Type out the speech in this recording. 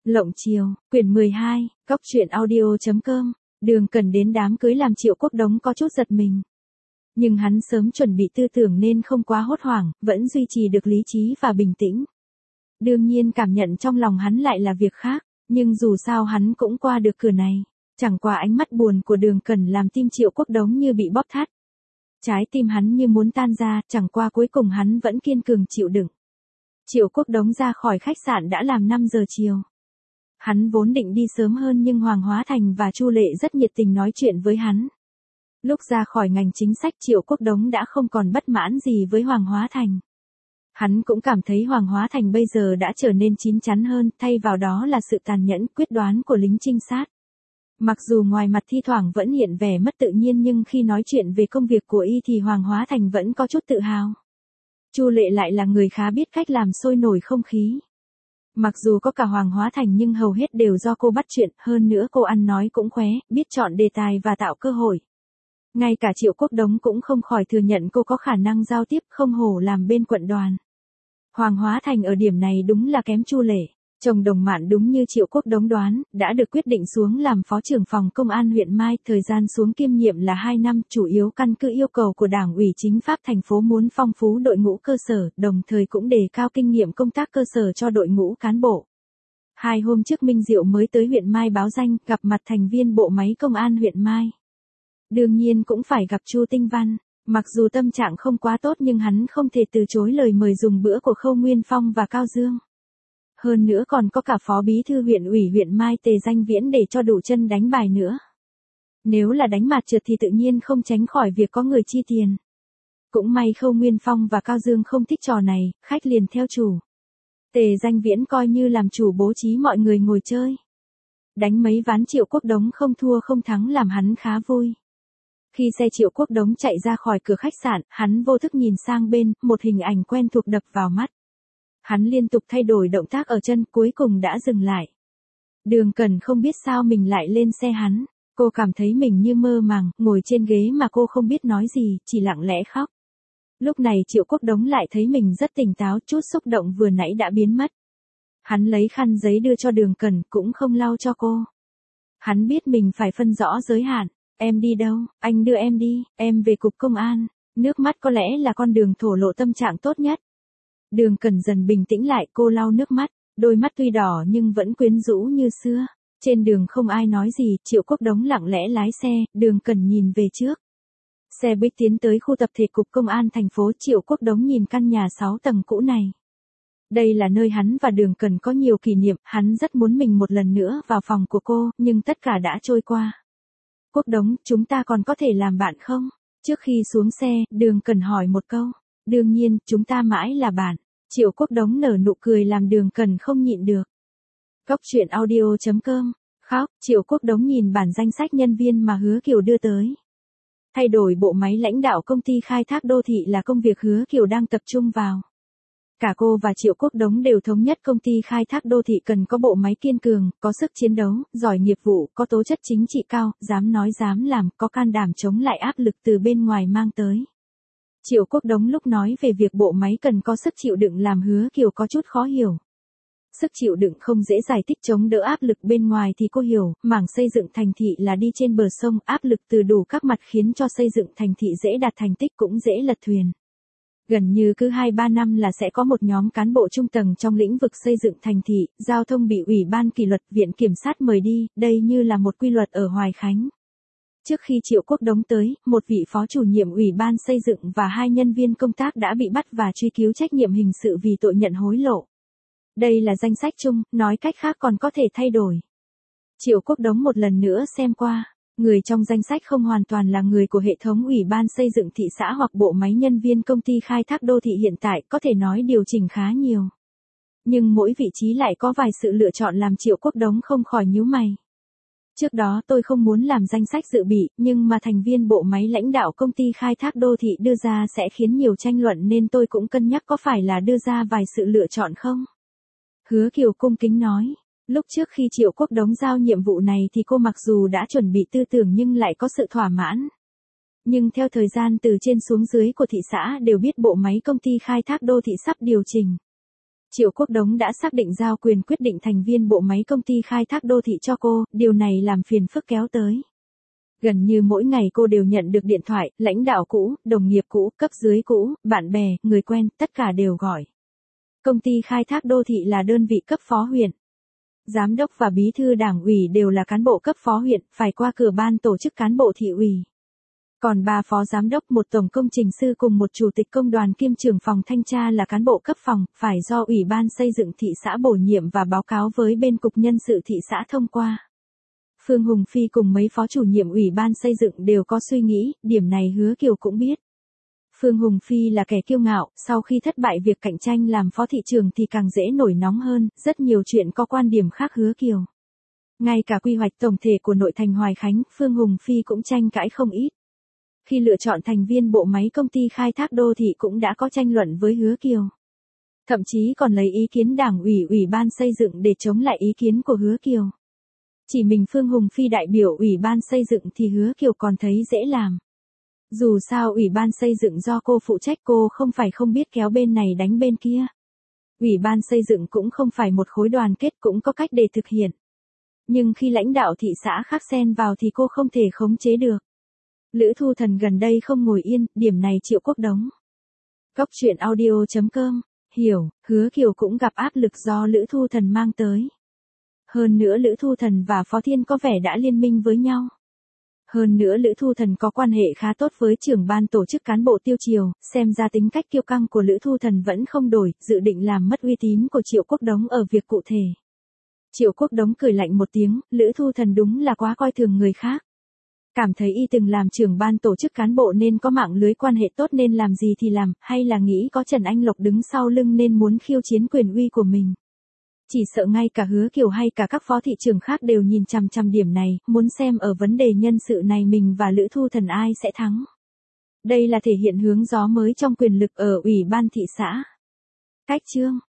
Lộng Chiều, quyển 12, Góc truyện audio.com. Đường Cần đến đám cưới làm Triệu Quốc Đống có chút giật mình. Nhưng hắn sớm chuẩn bị tư tưởng nên không quá hốt hoảng, vẫn duy trì được lý trí và bình tĩnh. Đương nhiên cảm nhận trong lòng hắn lại là việc khác, nhưng dù sao hắn cũng qua được cửa này. Chẳng qua ánh mắt buồn của Đường Cần làm tim Triệu Quốc Đống như bị bóp thắt. Trái tim hắn như muốn tan ra, chẳng qua cuối cùng hắn vẫn kiên cường chịu đựng. Triệu Quốc Đống ra khỏi khách sạn đã làm 5 giờ chiều. Hắn vốn định đi sớm hơn nhưng Hoàng Hóa Thành và Chu Lệ rất nhiệt tình nói chuyện với hắn. Lúc ra khỏi ngành chính sách Triệu Quốc Đống đã không còn bất mãn gì với Hoàng Hóa Thành. Hắn cũng cảm thấy Hoàng Hóa Thành bây giờ đã trở nên chín chắn hơn, thay vào đó là sự tàn nhẫn quyết đoán của lính trinh sát. Mặc dù ngoài mặt thi thoảng vẫn hiện vẻ mất tự nhiên nhưng khi nói chuyện về công việc của y thì Hoàng Hóa Thành vẫn có chút tự hào. Chu Lệ lại là người khá biết cách làm sôi nổi không khí. Mặc dù có cả Hoàng Hóa Thành nhưng hầu hết đều do cô bắt chuyện, hơn nữa cô ăn nói cũng khóe, biết chọn đề tài và tạo cơ hội. Ngay cả Triệu Quốc Đống cũng không khỏi thừa nhận cô có khả năng giao tiếp, không hổ làm bên quận đoàn. Hoàng Hóa Thành ở điểm này đúng là kém Chu Lệ. Chồng Đồng Mạn đúng như Triệu Quốc Đống đoán, đã được quyết định xuống làm phó trưởng phòng công an huyện Mai, thời gian xuống kiêm nhiệm là 2 năm, chủ yếu căn cứ yêu cầu của Đảng ủy Chính pháp thành phố muốn phong phú đội ngũ cơ sở, đồng thời cũng đề cao kinh nghiệm công tác cơ sở cho đội ngũ cán bộ. 2 hôm trước Minh Diệu mới tới huyện Mai báo danh, gặp mặt thành viên bộ máy công an huyện Mai. Đương nhiên cũng phải gặp Chu Tinh Văn. Mặc dù tâm trạng không quá tốt nhưng hắn không thể từ chối lời mời dùng bữa của Khâu Nguyên Phong và Cao Dương. Hơn nữa còn có cả phó bí thư huyện ủy huyện Mai Tề Danh Viễn để cho đủ chân đánh bài nữa. Nếu là đánh mặt trượt thì tự nhiên không tránh khỏi việc có người chi tiền. Cũng may Khâu Nguyên Phong và Cao Dương không thích trò này, khách liền theo chủ. Tề Danh Viễn coi như làm chủ bố trí mọi người ngồi chơi. Đánh mấy ván Triệu Quốc Đống không thua không thắng làm hắn khá vui. Khi xe Triệu Quốc Đống chạy ra khỏi cửa khách sạn, hắn vô thức nhìn sang bên, một hình ảnh quen thuộc đập vào mắt. Hắn liên tục thay đổi động tác ở chân, cuối cùng đã dừng lại. Đường Cần không biết sao mình lại lên xe hắn. Cô cảm thấy mình như mơ màng, ngồi trên ghế mà cô không biết nói gì, chỉ lặng lẽ khóc. Lúc này Triệu Quốc Đống lại thấy mình rất tỉnh táo, chút xúc động vừa nãy đã biến mất. Hắn lấy khăn giấy đưa cho Đường Cần, cũng không lau cho cô. Hắn biết mình phải phân rõ giới hạn. Em đi đâu, anh đưa em đi, em về cục công an. Nước mắt có lẽ là con đường thổ lộ tâm trạng tốt nhất. Đường Cần dần bình tĩnh lại, cô lau nước mắt, đôi mắt tuy đỏ nhưng vẫn quyến rũ như xưa. Trên đường không ai nói gì, Triệu Quốc Đống lặng lẽ lái xe, Đường Cần nhìn về trước. Xe buýt tiến tới khu tập thể cục công an thành phố, Triệu Quốc Đống nhìn căn nhà 6 tầng cũ này. Đây là nơi hắn và Đường Cần có nhiều kỷ niệm, hắn rất muốn mình một lần nữa vào phòng của cô, nhưng tất cả đã trôi qua. Quốc Đống, chúng ta còn có thể làm bạn không? Trước khi xuống xe, Đường Cần hỏi một câu. Đương nhiên, chúng ta mãi là bạn. Triệu Quốc Đống nở nụ cười làm Đường Cần không nhịn được. Góc truyện audio.com. Khóc, Triệu Quốc Đống nhìn bản danh sách nhân viên mà Hứa Kiều đưa tới. Thay đổi bộ máy lãnh đạo công ty khai thác đô thị là công việc Hứa Kiều đang tập trung vào. Cả cô và Triệu Quốc Đống đều thống nhất công ty khai thác đô thị cần có bộ máy kiên cường, có sức chiến đấu, giỏi nghiệp vụ, có tố chất chính trị cao, dám nói dám làm, có can đảm chống lại áp lực từ bên ngoài mang tới. Triệu Quốc Đống lúc nói về việc bộ máy cần có sức chịu đựng làm Hứa Kiều có chút khó hiểu. Sức chịu đựng không dễ giải thích, chống đỡ áp lực bên ngoài thì cô hiểu, mảng xây dựng thành thị là đi trên bờ sông, áp lực từ đủ các mặt khiến cho xây dựng thành thị dễ đạt thành tích cũng dễ lật thuyền. Gần như cứ 2-3 năm là sẽ có một nhóm cán bộ trung tầng trong lĩnh vực xây dựng thành thị, giao thông bị Ủy ban kỷ luật Viện Kiểm sát mời đi, đây như là một quy luật ở Hoài Khánh. Trước khi Triệu Quốc Đống tới, một vị phó chủ nhiệm Ủy ban xây dựng và 2 nhân viên công tác đã bị bắt và truy cứu trách nhiệm hình sự vì tội nhận hối lộ. Đây là danh sách chung, nói cách khác còn có thể thay đổi. Triệu Quốc Đống một lần nữa xem qua. Người trong danh sách không hoàn toàn là người của hệ thống Ủy ban xây dựng thị xã hoặc bộ máy nhân viên công ty khai thác đô thị hiện tại, có thể nói điều chỉnh khá nhiều. Nhưng mỗi vị trí lại có vài sự lựa chọn làm Triệu Quốc Đống không khỏi nhíu mày. Trước đó tôi không muốn làm danh sách dự bị, nhưng mà thành viên bộ máy lãnh đạo công ty khai thác đô thị đưa ra sẽ khiến nhiều tranh luận nên tôi cũng cân nhắc có phải là đưa ra vài sự lựa chọn không. Hứa Kiều cung kính nói. Lúc trước khi Triệu Quốc Đống giao nhiệm vụ này thì cô mặc dù đã chuẩn bị tư tưởng nhưng lại có sự thỏa mãn. Nhưng theo thời gian từ trên xuống dưới của thị xã đều biết bộ máy công ty khai thác đô thị sắp điều chỉnh. Triệu Quốc Đống đã xác định giao quyền quyết định thành viên bộ máy công ty khai thác đô thị cho cô, điều này làm phiền phức kéo tới. Gần như mỗi ngày cô đều nhận được điện thoại, lãnh đạo cũ, đồng nghiệp cũ, cấp dưới cũ, bạn bè, người quen, tất cả đều gọi. Công ty khai thác đô thị là đơn vị cấp phó huyện. Giám đốc và bí thư đảng ủy đều là cán bộ cấp phó huyện, phải qua cửa ban tổ chức cán bộ thị ủy. Còn 3 phó giám đốc, một tổng công trình sư cùng một chủ tịch công đoàn kiêm trưởng phòng thanh tra là cán bộ cấp phòng, phải do Ủy ban xây dựng thị xã bổ nhiệm và báo cáo với bên cục nhân sự thị xã thông qua. Phương Hùng Phi cùng mấy phó chủ nhiệm Ủy ban xây dựng đều có suy nghĩ, điểm này Hứa Kiều cũng biết. Phương Hùng Phi là kẻ kiêu ngạo, sau khi thất bại việc cạnh tranh làm phó thị trưởng thì càng dễ nổi nóng hơn, rất nhiều chuyện có quan điểm khác Hứa Kiều. Ngay cả quy hoạch tổng thể của nội thành Hoài Khánh, Phương Hùng Phi cũng tranh cãi không ít. Khi lựa chọn thành viên bộ máy công ty khai thác đô thị cũng đã có tranh luận với Hứa Kiều. Thậm chí còn lấy ý kiến đảng ủy Ủy ban xây dựng để chống lại ý kiến của Hứa Kiều. Chỉ mình Phương Hùng Phi đại biểu Ủy ban xây dựng thì Hứa Kiều còn thấy dễ làm. Dù sao Ủy ban xây dựng do cô phụ trách, cô không phải không biết kéo bên này đánh bên kia. Ủy ban xây dựng cũng không phải một khối đoàn kết, cũng có cách để thực hiện. Nhưng khi lãnh đạo thị xã khác xen vào thì cô không thể khống chế được. Lữ Thu Thần gần đây không ngồi yên, điểm này Triệu Quốc Đống. Góc truyện audio.com, hiểu, Hứa Kiều cũng gặp áp lực do Lữ Thu Thần mang tới. Hơn nữa Lữ Thu Thần và Phó Thiên có vẻ đã liên minh với nhau. Hơn nữa Lữ Thu Thần có quan hệ khá tốt với trưởng ban tổ chức cán bộ Tiêu Triều, xem ra tính cách kiêu căng của Lữ Thu Thần vẫn không đổi, dự định làm mất uy tín của Triệu Quốc Đống ở việc cụ thể. Triệu Quốc Đống cười lạnh một tiếng, Lữ Thu Thần đúng là quá coi thường người khác. Cảm thấy y từng làm trưởng ban tổ chức cán bộ nên có mạng lưới quan hệ tốt nên làm gì thì làm, hay là nghĩ có Trần Anh Lộc đứng sau lưng nên muốn khiêu chiến quyền uy của mình. Chỉ sợ ngay cả Hứa Kiều hay cả các phó thị trưởng khác đều nhìn chằm chằm điểm này, muốn xem ở vấn đề nhân sự này mình và Lữ Thu Thần ai sẽ thắng. Đây là thể hiện hướng gió mới trong quyền lực ở Ủy ban thị xã. Cách chương